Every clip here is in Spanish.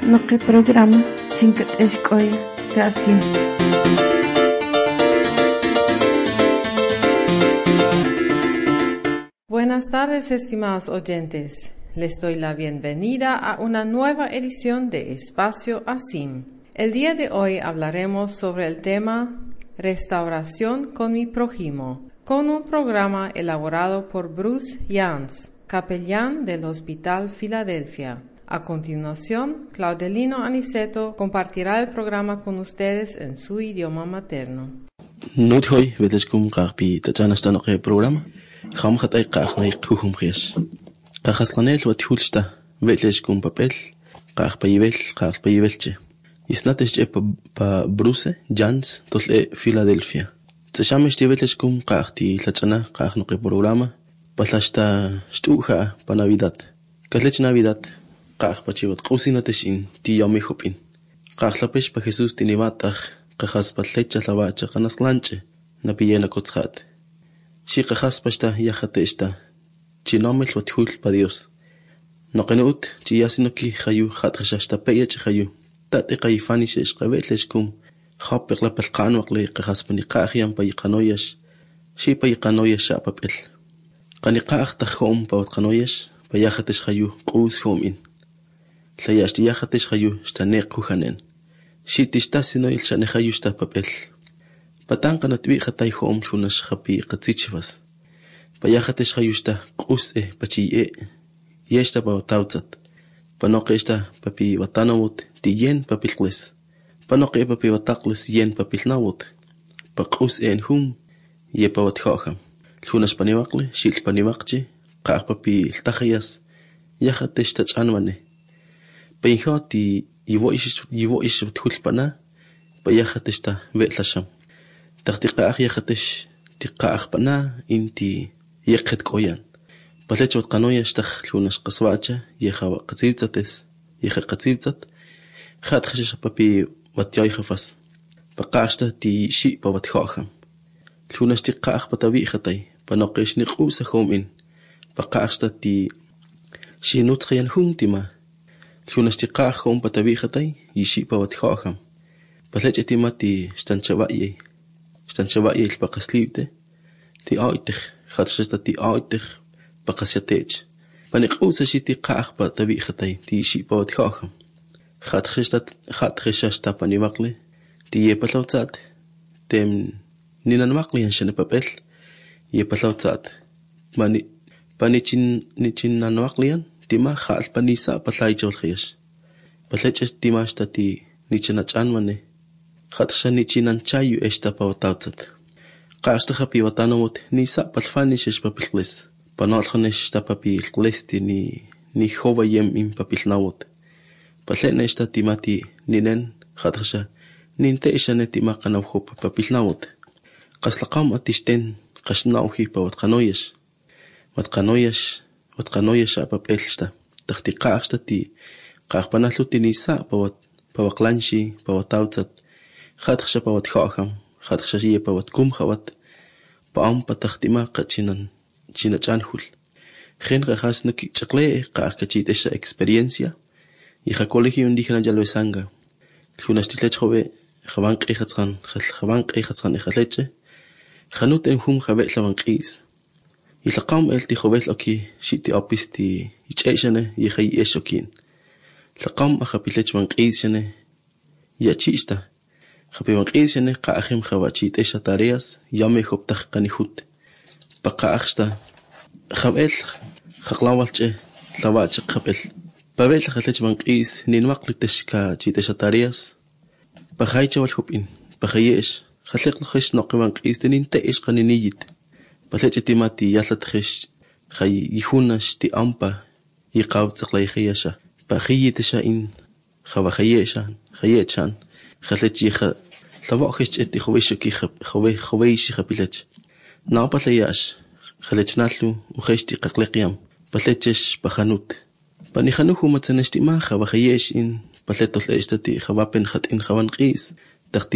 Noqui programa Chinkat Eshkoya Kasim. Buenas tardes, estimados oyentes. Les doy la bienvenida a una nueva edición de Espacio Asim. El día de hoy hablaremos sobre el tema Restauración con mi prójimo, con un programa elaborado por Bruce Jans, capellán del Hospital Filadelfia. A continuación, Claudelino Aniceto compartirá el programa con ustedes en su idioma materno. Nuthoy vedeskum qarpi tachanastano qe programa khamkhat ay qaqnay quhum khis qaqasqanel wathulsta vedeskum papel qaqpayvelche isnatesh pa Bruce Jans tosle Philadelphia tshamesh vedeskum qaqti tlachana qaqno qe programa paslashta stuha pa Navidad kalech Navidad qaqpachiwat qusinatesh ti yomi hopin qaqlapesh pa Jesus tinimataq qajas patlecha lawacha qanaslanche napiyena kotsat shi qajas pasta yajatesta chinomel wathul pa Dios noqenut chi yasinoki khayu khatkhashta peyach khayu tati qayfani shesh qabetleshkum khapiq la palqan waqli qajas pani qahiam pa yqanoyash shi pa yqanoyash papel qani qaq takhom pa qanoyash pa yajatesh khayu qus homin tlayash yajatesh khayu staneq khanen Shitista sino il chanejayusta papel. Patanka natwi khatay hom lunas khapi qatsichvas. Payajatesh hayusta quse pachiye. Yesta pa tautzat. Panoqesta papi watanawut tiyen papilqles. Panoqe papi wataqles yen papilnawut. Paqus en hum ye pa watkhaham. Lunas paniwaqle shil paniwaqchi qaq papi iltajayas. Yajatesh tachanwane. Payhati يوئش بتخل بنا بياختشتا ويلاشم تختقاخ يختش تقاخ بنا انتي يقت كويان بلش وتقنويا اشتخلونش قصواتشا يخا قتيلتس يخا قتيلتت خات خشش بابي وتياي خفص بقاشتا تي شي بوتخاخم لونش تقاخ بتوي خطي بنقيش نقوس خومين بقاشتا تي شي نوتخيان هم تما Lunas tiqaqhom patabiqatay yishi pawatkhaham palech etimati stanchawaye paqaslibte ti aitih khatshta ti aitih paqasyatech paniqus shiti qaq patabiqatay ti yishi pawatkhaham khatkhishta panimaqli ti yepalawtzat tem ninanmaqli anshane papel yepalawtzat mani panichin nanmaqlian tima khal panisa patlaichol khish patlech tima stati nichana chanmane khatsha nichinan chayu esta pawtautzat qasta khapi watanawut nisa palfani shish papilqles panalkhnesh sta papilqlesti ni khowayem im papilnawut patlene esta timati ninen khatsha ninte ishane tima qanaw khop papilnawut qaslaqam atisten qashnauhi pawtqanoyesh matqanoyesh وتقنويش papelsta تختقاقشتا تي قاقبنالو تنيسا بوقلانشي بوتاوتات خاتخشا بوتخاخم خاتخشا بوتكم خوات بام بتختما قتشنن چانخول خين رخاسنو كي چقلي قاقچيت esa experiencia يخا colegio indígena Yalhuesanga خوناشتيلech خوي خوان قيخصان خلچه خنوت انهم خوي لوانقيس يلقام التي خوبت لكي شيتي أبستي يتشيشنه يخي إيشوكين لقام أخبيلج من قيسنه يتشيشته خبي من قيسنه قاخم خواتشيت إيش تارياس يامي خوب تخقني خود بقى أخشته خبيل خقلاوالش لواتش خبيل بابيل خلج من قيس نين مقل تشكا تشيت إيش تارياس بخايتش والخوبين بخيش خلق لخش نقي من قيس تنين تأيش قنينيت بلش تيماتي يالتخش خي يخونش تي أمبا يقاوت سقلي خياشا بخيتشا إن خوا خياشان خلت يخ لواخش تي خويشو كي خويش خبيلج نابا لياش خلت ناتلو وخشتي قلقيام بلتش بخانوت بني خنوخو متسنشتي ما خوا خياش إن بلتو تلاقيشتي خوابن خط إن خوان قيس تختي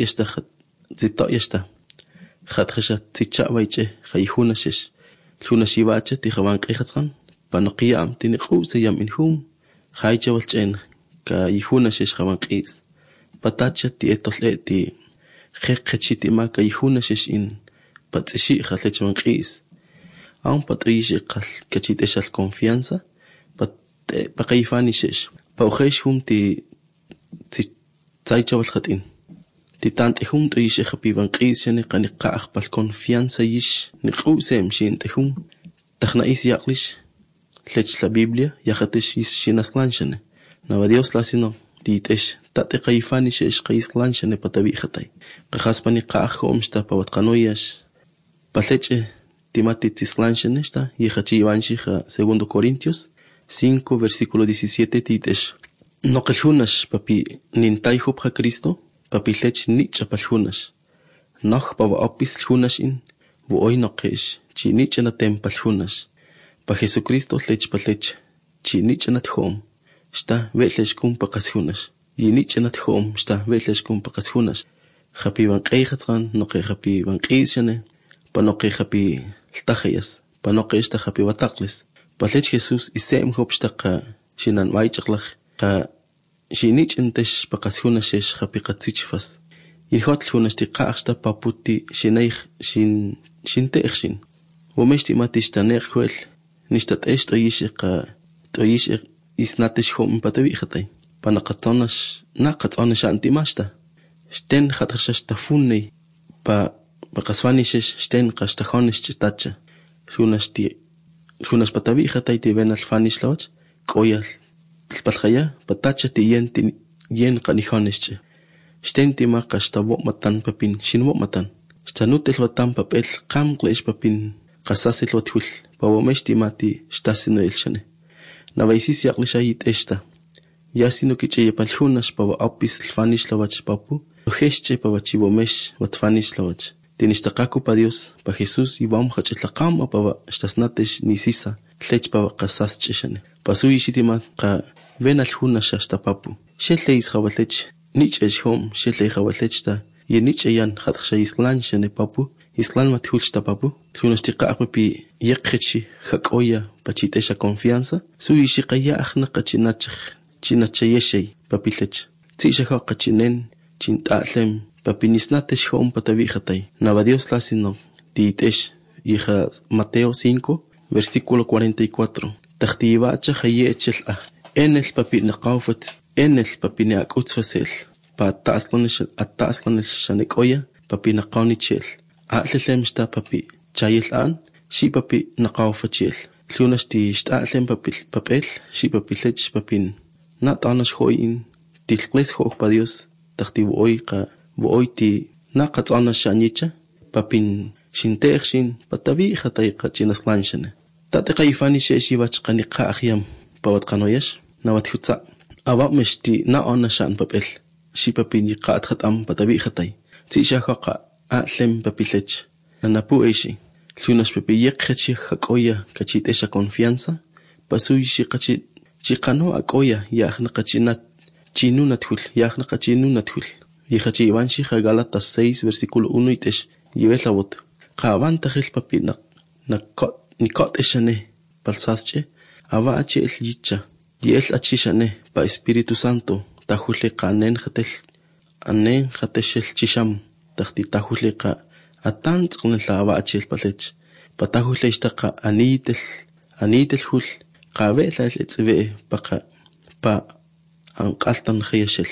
تيطايشتا خاتخشا تيتشا ويتشه خيخونا شش لونا شيباتشه تي خوان قيخصان بانقيام تنقو سيام إنهم خايجة والجين ka ihuna shesh khawanqis patacha ti etol ti khekhechi ma ka ihuna shesh in patsi khalech manqis aun patoyish qal kachit eshal confianza pat paqayfani shesh pauxesh hum ti tsaichawal khatin ti tant hum to yish khapiban qis shani qaniqa pal confianza yish ni qusem shin te hum takhna is yaqlish lech la Biblia yakhatish is shinaslan shane na Dios la sino titesh tate qayfani shesh qayslan shane patabi khatay qahaspani qahom sta pawat qanoyash paleche timati tislan shane sta yachachi ivanshi kha 2 Corintios 5 versículo 17 titesh no qalhunash papi nintay hubha Cristo papi lech nicha palhunash noch pawa opis hunash in wo oy noqish chi nicha na tempal hunash pa Jesucristo lech palech chi nicha na thom sta vetlesh kum paqashunash yinicha na thom sta vetlesh kum paqashunash khapi van qayhatsan no khapi van qishane pa no khapi ltakhayas pa no qishta khapi wataqlis palech Jesus isem hobshtaqa shinan waichqlach qa shinich intesh paqashunash khapi qatsichfas ilhot hunash ti qaqsta paputi shinay shintekhshin womeshti matishtaner khwel nishtat esto yishiqa toyish isnatish hom patawi khatay panaqatonash naqatonash antimashta sten khatashash tafunni pa qaswanish sten qastajonish chitacha hunash patawi khatay ti benal fanish lawch qoyal palkhaya patacha ti yen qanihonish sten ti ma qastabo matan papin shinmo matan stanutel watan papel qam qlesh papin qasasil wathul pawomeshti mati stasino elshane navaisis yaqlishayit esta yasino kiche palhunash pawa apis fanish lawach papu heshche pawachi womesh watfanish lawach tinistaqaku pa Dios pa Jesus iwam khachitlaqam pawa stasnatesh nisisa lech pawa qasas chishane pasui shitima qa venal hunash hasta papu sheleis khawalech nichesh hom shelei khawalech ta yenicheyan khatkhshayislan shane papu islan mathulsta papu hunastiqa papi yaqchi khakoya pachitesha confianza suishi qaya akhna qachinach chinachayeshay papilech tsisha qachinen chintalem papinisnatesh hom patavi khatay nava Dios la sino titesh hija Mateo 5 versículo 44 takhtibacha khayechel en el papi naqawfat en el papi naqutfasel pa taslan shanekoya papi naqawnichel a'lem sta papi chayel an shi papi naqawfachel lunas ti a'lem papel shi papi lech papin na tanas hoin tilqles ho pa Dios takhti boy ti naqatsana shanicha papin shintershin patavi khatay qachinaslanshane tate qayfani sheshi wachqani qa'yam pawat qanoyash nawat khutsa awa meshti na ona shan papel shi papin qat khatam patavi khatay tsisha khaqa a'lem papilech nanapu eishi lunas papi yaqchi khakoya kachitesha confianza pasui shi qachi chiqano akoya yahna qachinat chinunathul yahna qachinunathul yihachi ivanshi Galatas 6 versículo 1 itesh yibelawot qavanta khil papi nikot eshane palsasche ava achi el yicha yel achi shane pa Espíritu Santo tahuli qanen khateshel chisham tahti tahuli qa atan tsqnla ava achi el palech patahuli ishtaqa anitel hul qavel el tsve pa anqaltan khayeshel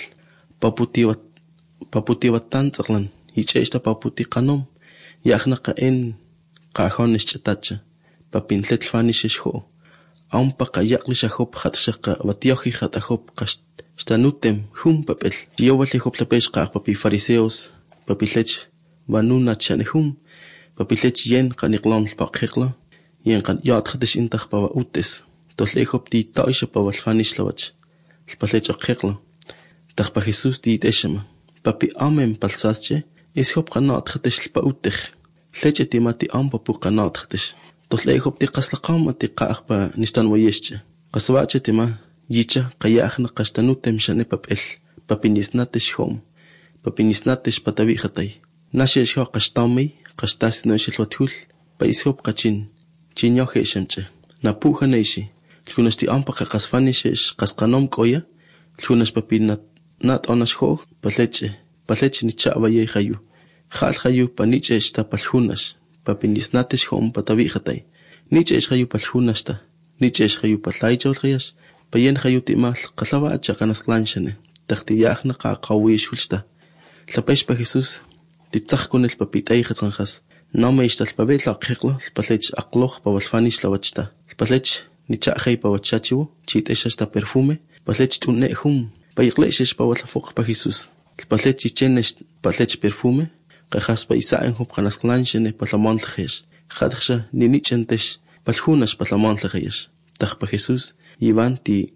paputi watan tsqlan hicheshta paputi qanom yahna qaen qahonish chatacha papin tletfanish sho aun paqa yaqlisha hop khatshaqa watiohi khatahop qashtanutem hum papel yowali hop lapesh qa papi fariseos papilech vanuna chanehum papilech yen qaniqlam paqiqla yen qan yat khadish intaq pawa utes toslehop ti taisha pawa fanish lawach palech qiqla taqpa Jesus ti teshama papi amen palsasche is hop qanat khatish pa utih leche timati am papu qanat khatish toslehop ti qaslaqam ti qaqpa nistan wayesche qaswache tima yicha qayakhna qashtanutem shane papel papinisnatesh hom papinisnatesh patavi khatay nashesh ho qashtami qashtasno shilwathul pa ishop qachin chinyohe shamche napuha neishi kunasti am pa qasfani shesh qasqanom qoya lunas papi nat onas ho, paleche ni chava ye hayu. Hal hayu paniche esta palhunas, papi nisnates hom patavihatay. Niche es hayu palhunasta, niche es hayu patlaicha hayas, payen hayu timal, kalava chakanas clanchane, tachtiyahna qawish hulsta. Lapesh pa Jesus, titzach con el papita y hatzanjas. No me istas pabet la qeqlo, palech aqloch pa walfanish la wachta. Palech ni chahey pa wachachiwo, chit esta perfume, palech tunne hum, pa iglesias pa walfok pa Jesus. Palech chenes palech perfume, qajas pa isaen hop qanas clanchane pa la montlajes. Khadja ni nichentes palhunas pa la montlajes. Tach pa Jesus, Ivan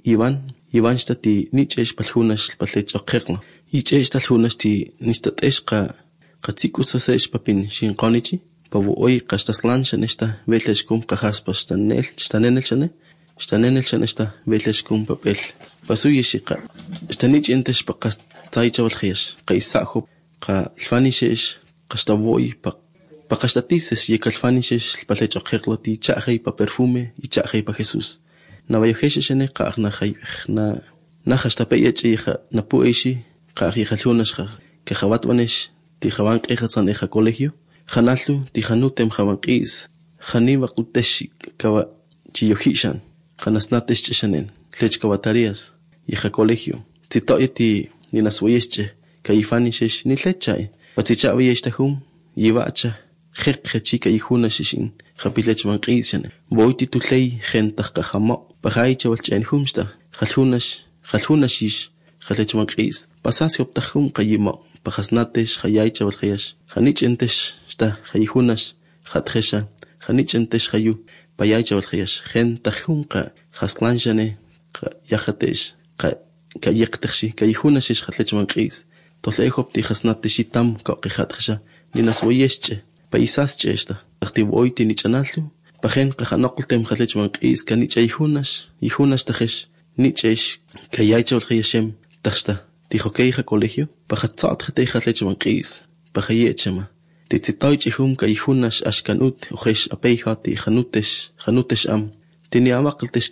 sta ti niches palhunas palech aqeqlo. Ich esta lunas ti nistat esqa qatsikus sasesh papin shinqonichi pavu hoy qastas lancha nesta velesh kum qahaspas stanenel chane esta velesh kum papel pasuye shiqa stanich entes paqas taicha wal khiyash qaisahu qa alfanishesh qastavoy paqastatises y kalfanishesh palech aqeqloti chaqey pa perfume y chaqey pa Jesus na vayohesh shene qa na khay na khastapeyech hija na pueshi Qahi Halunas que Jabatwanesh, Tijaban Ejasan Eja Colegio, Hanalu, Tijanutem Jabanquis, Haniva Kuteshi, Kava Chiyohishan, Hanasnatesh Shanen, Lech Kavatarias, Eja Colegio, Titoyeti, Ninaswayesche, Kaifanishesh, Nilechai, Patichaviestahum, Yivacha, Chica y Hunashishin, Hapilech Banquisian, Boiti to Lay, Gentach Kahamo, Bahaicha Walchen Humsta, Halhunashish, Khalech Manqis, Pasasio Tahum Kayimo, Pajasnates, Hayaicha Valhayash, Hanich entes, Sta, Hayihunas, Hatresha, Hanich entes Hayu, Payaicha Valhayash, Gen Tahumka, Haslanjane, Yahatesh, Kayektashi, Kayihunas is Hatlech Manqis, Tolehop Tihasnateshitam, Kakihatresha, Ninas Wayesche, Paisasche esta, Activoiti Nichanaltu, Pajen Kahanokultem Hatlech Manqis, Kanicha Ihunas Tahesh, Nichesh, Kayaicha Valhayashem, Tachsta, Tijokeija Colegio, Pajatzat Geteja Lechmanquis, Pajayechema, Titzitoichihum Kaihunas Ashkanut, Ujesh Apeijati, Janutesh Am, Tini Abakeltesh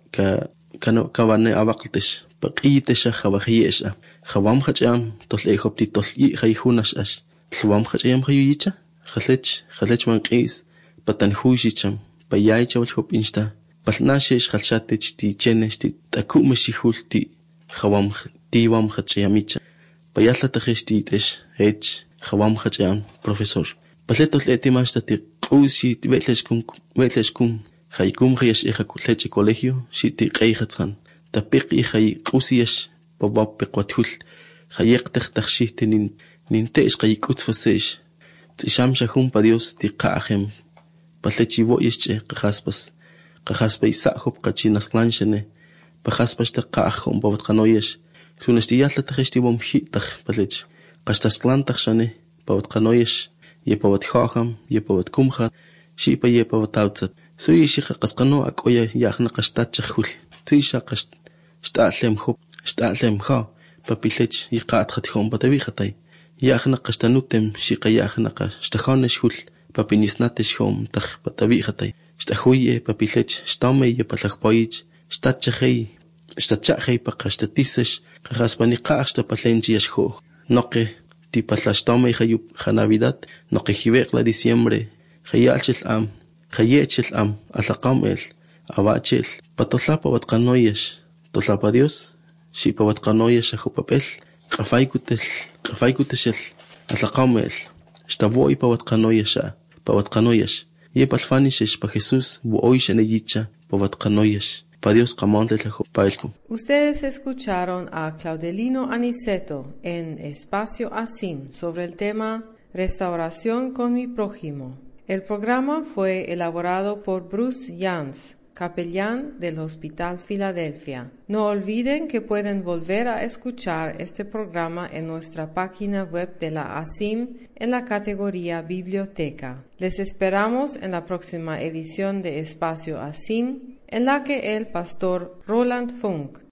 Kavane Abakeltesh, Pakitesha Javajayesha, Javam Hacham, Toslejopti Tosli Jaihunas Ash, Luam Hacham Hayuicha, Jalechmanquis, Patanhujicham, Payaicha Valhop Insta, Palnashesh Halshatech ti Chenes ti Takumeshihul ti Jawam Tiwam Hachayamicha. Payatla Tajestitesh, H. Jawam Hachayam, profesor. Pasletos Letimasta ti Kusi Vetleskum, Haikum Hayas Eja Leche Colegio, Shiti Kaihatsan, Tapik Ihai Kusiash, Babab Pequatul, Hayek Tajtachite Nintesh Kaikuts Fasesh, Tisham Shahum Padios ti Kahem, Paslechi Voyesche, Kahaspas. Kahaspa Isahop Kachinas Clanchene, Pahaspas the Kahom Bavatanoyesh, Sunestiyatla Tahestiwom Hitach Palech, Kastas Klantachane, Bavatanoyesh, Yepavat Hoham, Yepavat Kumha, Shipa Yepavataut, Suishika Kaskano Akoya Yahna Kastachahul, Tisha Kast, Statlem Hop, Statlem Ha, Papilech, Yikat Hathom Batavihatai, Yahna Kastanutem, Shika Yahnaka, Stahoneshul, Papinisnatesh home, Tach Batavihatai. Stahuye papilech, Stameye palachpoich, Statchahei paqastatisesh, Raspanicasta patlenchias ho, Noque, Tipatlashtome Navidad, Noque Hivekla diciembre, Hayechel am, Alaqamel, Abachel, Patoslapa Vatcanoyes, Toslapa Dios, Shipa Vatcanoyes a Hopapel, Kafaikuteshel, Alaqamel, Stavoy Pavatcanoyes, Pavatcanoyes. Y palfanishes pa Jesús, buoishaneyicha, pavatcanoyes, pa Dios camonte paelco. Ustedes escucharon a Claudelino Aniceto en Espacio Asim sobre el tema Restauración con mi prójimo. El programa fue elaborado por Bruce Jans, capellán del Hospital Filadelfia. No olviden que pueden volver a escuchar este programa en nuestra página web de la ASIM en la categoría Biblioteca. Les esperamos en la próxima edición de Espacio ASIM, en la que el pastor Roland Funk